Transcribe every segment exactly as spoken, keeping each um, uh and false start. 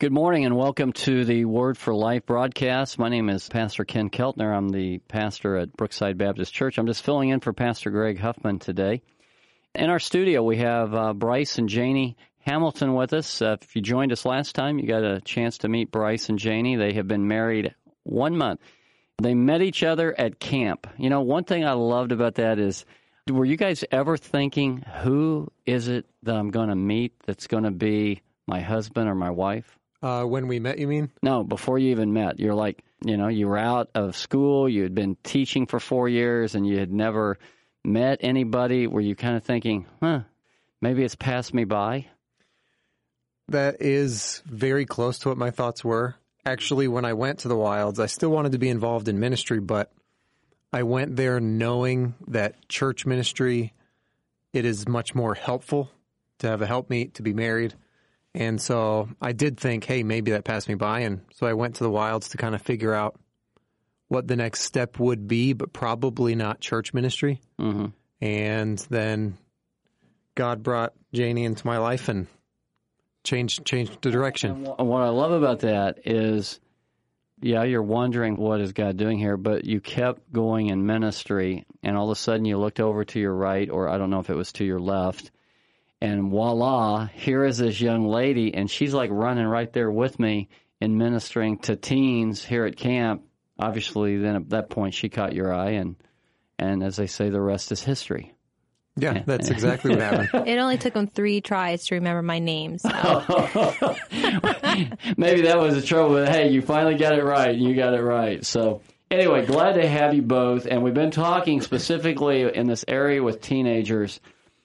Good morning and welcome to the Word for Life broadcast. My name is Pastor Ken Keltner. I'm the pastor at Brookside Baptist Church. I'm just filling in for Pastor Greg Huffman today. In our studio, we have uh, Bryce and Janie Hamilton with us. Uh, if you joined us last time, you got a chance to meet Bryce and Janie. They have been married one month. They met each other at camp. You know, one thing I loved about that is, were you guys ever thinking, who is it that I'm going to meet that's going to be my husband or my wife? Uh, when we met, you mean? No, before you even met. You're like, you know, you were out of school, you had been teaching for four years, and you had never met anybody. Were you kind of thinking, huh, maybe it's passed me by? That is very close to what my thoughts were. Actually, when I went to the Wilds, I still wanted to be involved in ministry, but I went there knowing that church ministry, it is much more helpful to have a helpmeet, to be married. And so I did think, hey, maybe that passed me by. And so I went to the Wilds to kind of figure out what the next step would be, but probably not church ministry. Mm-hmm. And then God brought Janie into my life and changed changed the direction. And what I love about that is, yeah, you're wondering what is God doing here, but you kept going in ministry, and all of a sudden you looked over to your right, or I don't know if it was to your left, and voila, here is this young lady, and she's like running right there with me in ministering to teens here at camp. Obviously, then at that point, she caught your eye, and, and as they say, the rest is history. Yeah, that's exactly what happened. It only took him three tries to remember my name. So. Maybe that was the trouble, but hey, you finally got it right. You got it right. So anyway, glad to have you both, and we've been talking specifically in this area with teenagers.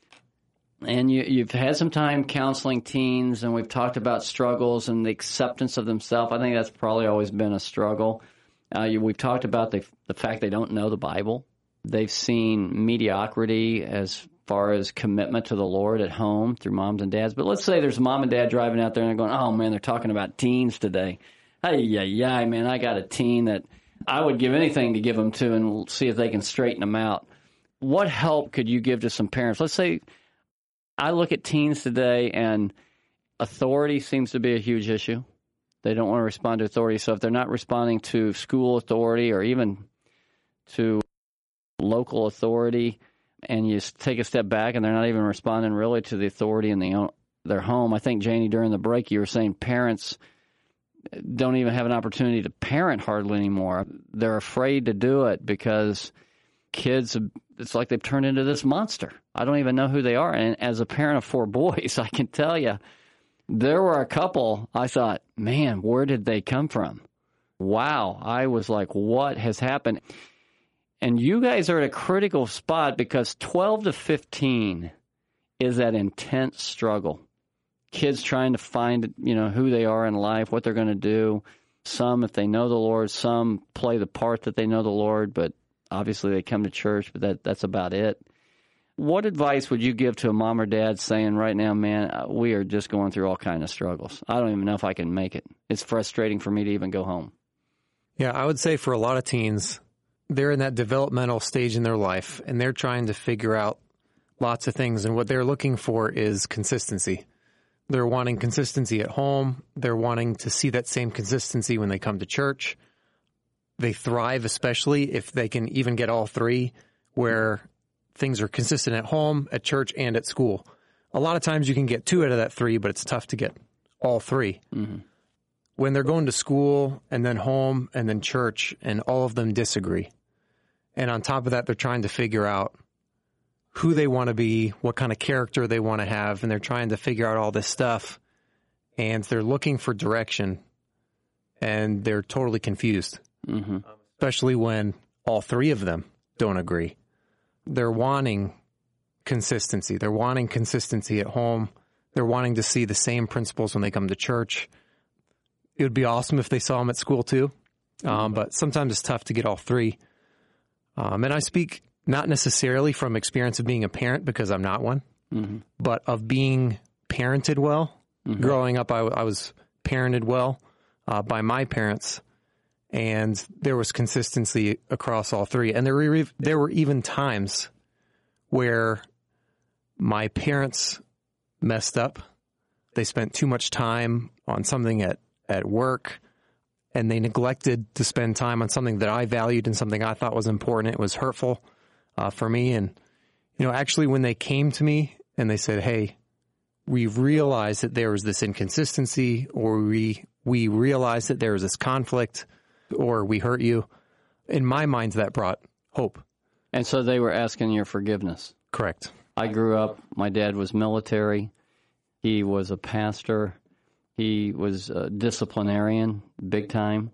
And you, you've had some time counseling teens, and we've talked about struggles and the acceptance of themselves. I think that's probably always been a struggle. Uh, you, we've talked about the, the fact they don't know the Bible. They've seen mediocrity as far as commitment to the Lord at home through moms and dads. But let's say there's mom and dad driving out there, and they're going, oh, man, they're talking about teens today. Hey, yeah, yeah, man, I got a teen that I would give anything to give them to and see if they can straighten them out. What help could you give to some parents? Let's say I look at teens today, and authority seems to be a huge issue. They don't want to respond to authority. So if they're not responding to school authority or even to local authority, and you take a step back and they're not even responding really to the authority in the, their home. I think, Janie, during the break, you were saying parents don't even have an opportunity to parent hardly anymore. They're afraid to do it because kids, it's like they've turned into this monster. I don't even know who they are. And as a parent of four boys, I can tell you, there were a couple I thought, man, where did they come from? Wow. I was like, what has happened? And you guys are at a critical spot because twelve to fifteen is that intense struggle. Kids trying to find, you know, who they are in life, what they're going to do. Some, if they know the Lord, some play the part that they know the Lord, but obviously they come to church, but that, that's about it. What advice would you give to a mom or dad saying right now, man, we are just going through all kinds of struggles. I don't even know if I can make it. It's frustrating for me to even go home. Yeah, I would say for a lot of teens, they're in that developmental stage in their life, and they're trying to figure out lots of things, and what they're looking for is consistency. They're wanting consistency at home. They're wanting to see that same consistency when they come to church. They thrive, especially if they can even get all three, where things are consistent at home, at church, and at school. A lot of times you can get two out of that three, but it's tough to get all three. Mm-hmm. When they're going to school and then home and then church, and all of them disagree. And on top of that, they're trying to figure out who they want to be, what kind of character they want to have, and they're trying to figure out all this stuff. And they're looking for direction, and they're totally confused, mm-hmm. especially when all three of them don't agree. They're wanting consistency. They're wanting consistency at home. They're wanting to see the same principles when they come to church. It would be awesome if they saw them at school too, um, but sometimes it's tough to get all three. Um, and I speak not necessarily from experience of being a parent, because I'm not one, mm-hmm. but of being parented well. Mm-hmm. Growing up, I, I was parented well uh, by my parents, and there was consistency across all three. And there were, there were even times where my parents messed up. They spent too much time on something at at work, and they neglected to spend time on something that I valued and something I thought was important. It was hurtful uh, for me. And, you know, actually when they came to me and they said, hey, we realized that there was this inconsistency, or we, we realized that there was this conflict, or we hurt you, in my mind, that brought hope. And so they were asking your forgiveness. Correct. I grew up, my dad was military. He was a pastor. He was a disciplinarian, big time.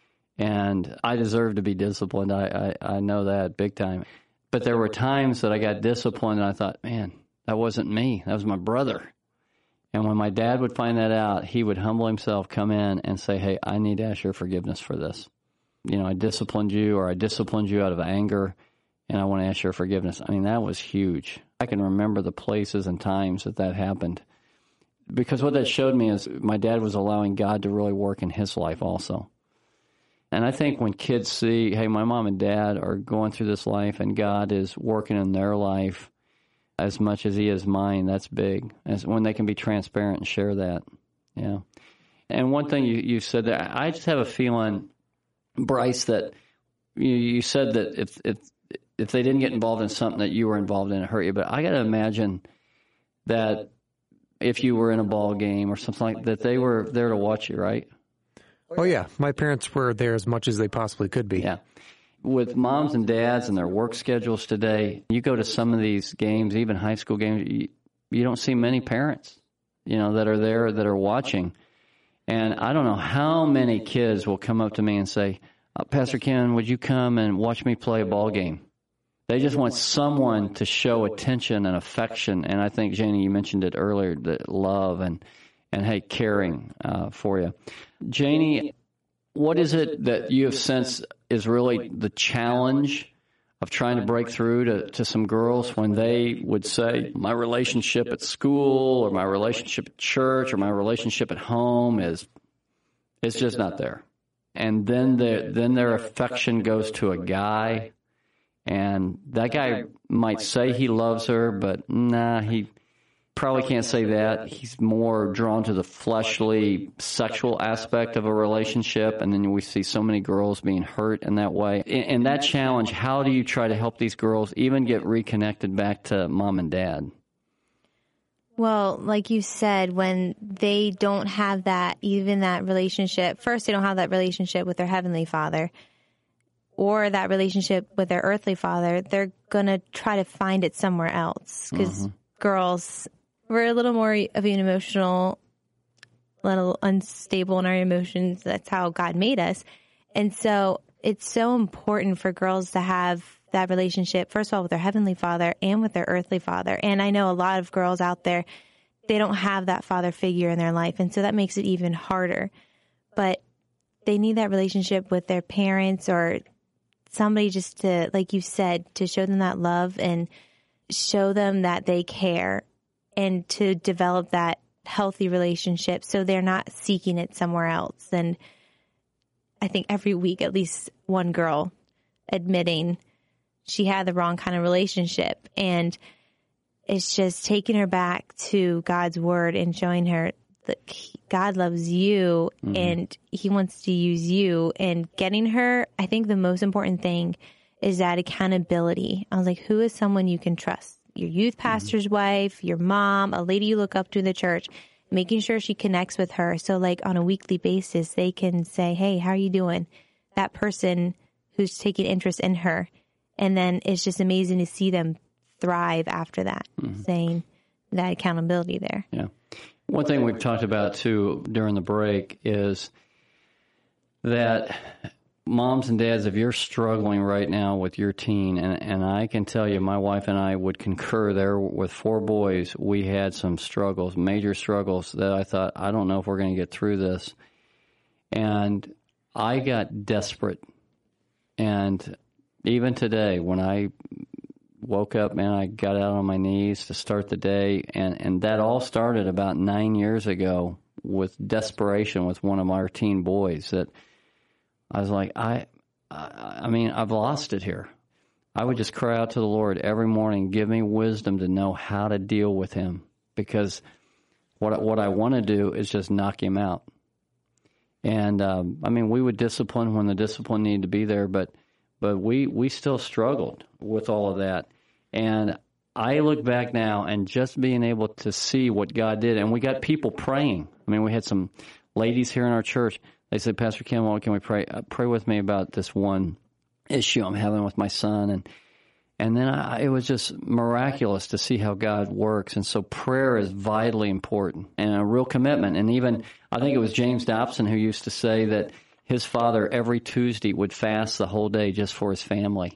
And I deserve to be disciplined. I, I, I know that big time. But there were times that I got disciplined and I thought, man, that wasn't me. That was my brother. And when my dad would find that out, he would humble himself, come in and say, hey, I need to ask your forgiveness for this. You know, I disciplined you, or I disciplined you out of anger, and I want to ask your forgiveness. I mean, that was huge. I can remember the places and times that that happened. Because what that showed me is my dad was allowing God to really work in his life also. And I think when kids see, hey, my mom and dad are going through this life and God is working in their life as much as he is mine, that's big. As when they can be transparent and share that. Yeah. And one thing you, you said that, I just have a feeling, Bryce, that you, you said that if, if if they didn't get involved in something that you were involved in, it hurt you. But I got to imagine that if you were in a ball game or something like that, they were there to watch you, right? Oh, yeah. My parents were there as much as they possibly could be. Yeah. With moms and dads and their work schedules today, you go to some of these games, even high school games, you, you don't see many parents, you know, that are there, that are watching. And I don't know how many kids will come up to me and say, uh, Pastor Ken, would you come and watch me play a ball game? They just want someone to show attention and affection. And I think, Janie, you mentioned it earlier, that love and, and hey, caring uh, for you. Janie, what is it that you have sensed is really the challenge of trying to break through to, to some girls when they would say, my relationship at school or my relationship at church or my relationship at home is it's just not there. And then their, then their affection goes to a guy, and that guy might say he loves her, but nah, he probably can't say that. He's more drawn to the fleshly, sexual aspect of a relationship, and then we see so many girls being hurt in that way. In, in that challenge, how do you try to help these girls even get reconnected back to mom and dad? Well, like you said, when they don't have that, even that relationship, first they don't have that relationship with their Heavenly Father or that relationship with their earthly father, they're going to try to find it somewhere else. Because mm-hmm. girls, we're a little more of an emotional, a little unstable in our emotions. That's how God made us. And so it's so important for girls to have that relationship, first of all, with their Heavenly Father and with their earthly father. And I know a lot of girls out there, they don't have that father figure in their life. And so that makes it even harder. But they need that relationship with their parents or somebody just to, like you said, to show them that love and show them that they care and to develop that healthy relationship so they're not seeking it somewhere else. And I think every week, at least one girl admitting she had the wrong kind of relationship. And it's just taking her back to God's word and showing her that God loves you mm-hmm. and he wants to use you, and getting her. I think the most important thing is that accountability. I was like, who is someone you can trust? Your youth pastor's mm-hmm. wife, your mom, a lady you look up to in the church, making sure she connects with her. So like on a weekly basis, they can say, hey, how are you doing? That person who's taking interest in her. And then it's just amazing to see them thrive after that, mm-hmm. saying that accountability there. Yeah. One thing we've talked about, too, during the break is that moms and dads, if you're struggling right now with your teen, and, and I can tell you, my wife and I would concur there with four boys, we had some struggles, major struggles that I thought, I don't know if we're going to get through this. And I got desperate. And even today, when I woke up, man, I got out on my knees to start the day, and, and that all started about nine years ago with desperation with one of our teen boys that I was like, I, I, I mean, I've lost it here. I would just cry out to the Lord every morning, give me wisdom to know how to deal with him, because what what I want to do is just knock him out. And, um, I mean, we would discipline when the discipline needed to be there, but but we, we still struggled with all of that. And I look back now and just being able to see what God did, and we got people praying. I mean, we had some ladies here in our church. They said, Pastor Ken, well, can we pray? Uh, pray with me about this one issue I'm having with my son. And and then I, it was just miraculous to see how God works. And so prayer is vitally important and a real commitment. And even, I think it was James Dobson who used to say that his father every Tuesday would fast the whole day just for his family.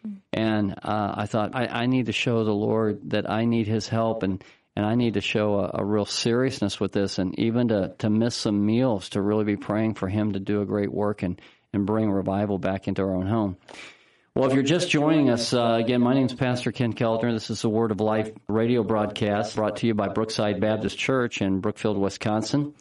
And uh, I thought, I, I need to show the Lord that I need his help, and, and I need to show a, a real seriousness with this, and even to, to miss some meals to really be praying for him to do a great work and, and bring revival back into our own home. Well, if you're just joining us, uh, again, my name is Pastor Ken Keltner. This is the Word of Life radio broadcast brought to you by Brookside Baptist Church in Brookfield, Wisconsin.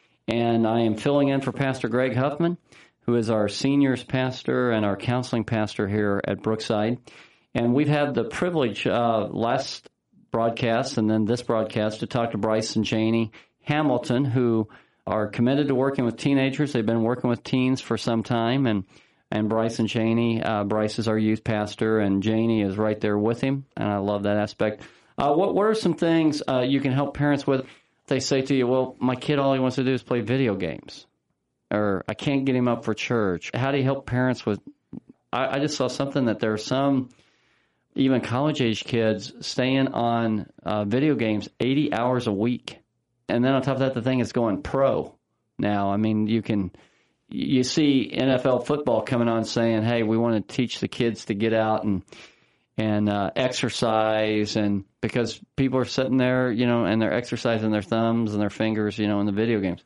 And I am filling in for Pastor Greg Huffman, who is our seniors pastor and our counseling pastor here at Brookside. And we've had the privilege uh, last broadcast and then this broadcast to talk to Bryce and Janie Hamilton, who are committed to working with teenagers. They've been working with teens for some time. And, and Bryce and Janie, uh, Bryce is our youth pastor, and Janie is right there with him. And I love that aspect. Uh, what, what are some things uh, you can help parents with? They say to you, well, my kid, all he wants to do is play video games. Or I can't get him up for church. How do you help parents with, I, I just saw something that there are some, even college-age kids, staying on uh, video games eighty hours a week. And then on top of that, the thing is going pro now. I mean, you can, you see N F L football coming on saying, hey, we want to teach the kids to get out and and uh, exercise, and because people are sitting there, you know, and they're exercising their thumbs and their fingers, you know, in the video games.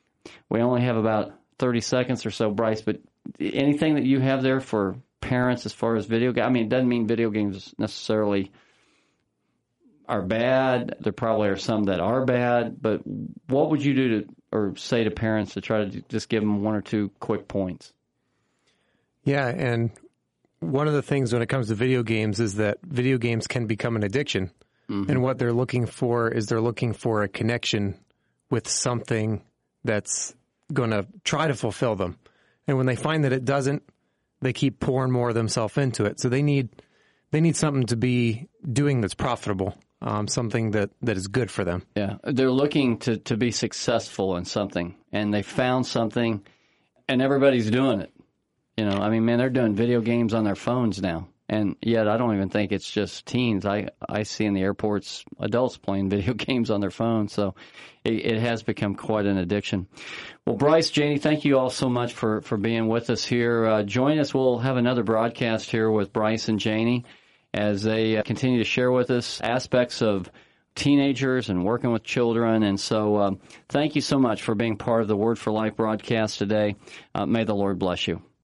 We only have about thirty seconds or so, Bryce, but anything that you have there for parents as far as video games? I mean, it doesn't mean video games necessarily are bad. There probably are some that are bad, but what would you do to, or say to parents to try to just give them one or two quick points? Yeah, and one of the things when it comes to video games is that video games can become an addiction. Mm-hmm. And what they're looking for is they're looking for a connection with something that's going to try to fulfill them. And when they find that it doesn't, they keep pouring more of themselves into it. So they need they need something to be doing that's profitable, um, something that, that is good for them. Yeah, they're looking to, to be successful in something, and they found something, and everybody's doing it. You know, I mean, man, they're doing video games on their phones now. And yet I don't even think it's just teens. I, I see in the airports adults playing video games on their phones. So it, it has become quite an addiction. Well, Bryce, Janie, thank you all so much for, for being with us here. Uh, join us. We'll have another broadcast here with Bryce and Janie as they uh, continue to share with us aspects of teenagers and working with children. And so um, thank you so much for being part of the Word for Life broadcast today. Uh, may the Lord bless you.